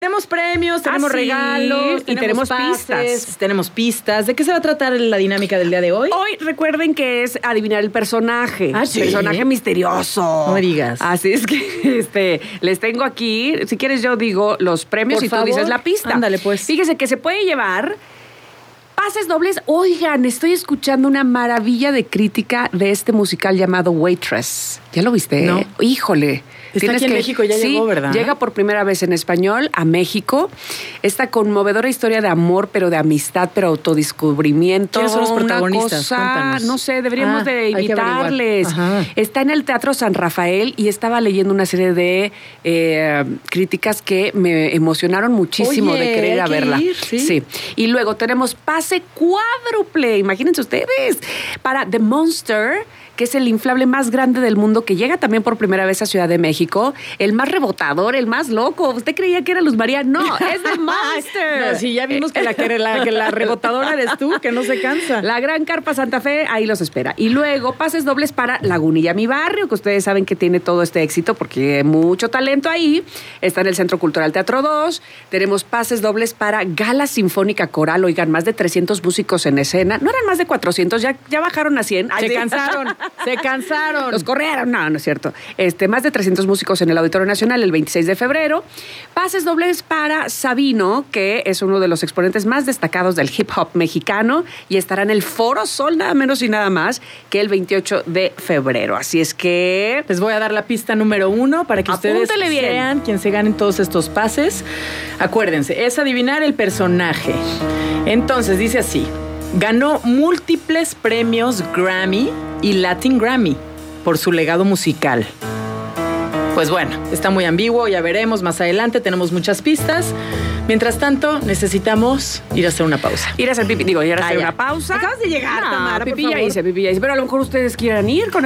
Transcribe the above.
Tenemos premios, tenemos regalos, y tenemos pistas. Tenemos pistas. ¿De qué se va a tratar la dinámica del día de hoy? Hoy recuerden que es adivinar el personaje. ¿Sí? Personaje misterioso. No me digas. Así es que les tengo aquí. Si quieres yo digo los premios y tú dices la pista. Ándale, pues. Fíjese que se puede llevar pases dobles. Oigan, estoy escuchando una maravilla de crítica de este musical llamado Waitress. ¿Ya lo viste? No. Híjole. Está aquí en México, ya llegó, ¿verdad? Llega por primera vez en español a México. Esta conmovedora historia de amor, pero de amistad, pero autodescubrimiento. ¿Quiénes son los protagonistas? Cuéntanos. No sé, deberíamos de invitarles. Está en el Teatro San Rafael y estaba leyendo una serie de críticas que me emocionaron muchísimo de querer ir a verla. Sí. Y luego tenemos pase cuádruple, imagínense ustedes, para The Monster, que es el inflable más grande del mundo, que llega también por primera vez a Ciudad de México. El más rebotador, el más loco. ¿Usted creía que era Luz María? No, es The Monster. No, sí, ya vimos que la rebotadora eres tú, que no se cansa. La Gran Carpa Santa Fe, ahí los espera. Y luego, pases dobles para Lagunilla, mi barrio, que ustedes saben que tiene todo este éxito porque hay mucho talento ahí. Está en el Centro Cultural Teatro 2. Tenemos pases dobles para Gala Sinfónica Coral. Oigan, más de 300 músicos en escena. No eran más de 400, ya bajaron a 100. Se cansaron. Se cansaron. Los corrieron. No es cierto. Más de 300 músicos en el Auditorio Nacional el 26 de febrero. Pases dobles para Sabino, que es uno de los exponentes más destacados del hip hop mexicano y estará en el Foro Sol, nada menos y nada más, que el 28 de febrero. Así es que les voy a dar la pista número 1 para que ustedes sean quien se ganen todos estos pases. Acuérdense, es adivinar el personaje. Entonces, dice así. Ganó múltiples premios Grammy y Latin Grammy por su legado musical. Pues bueno, está muy ambiguo, ya veremos más adelante, tenemos muchas pistas. Mientras tanto, necesitamos ir a hacer una pausa. Ir a hacer una pausa. Acabas de llegar, Tamara, pipí ya hice. Pero a lo mejor ustedes quieran ir con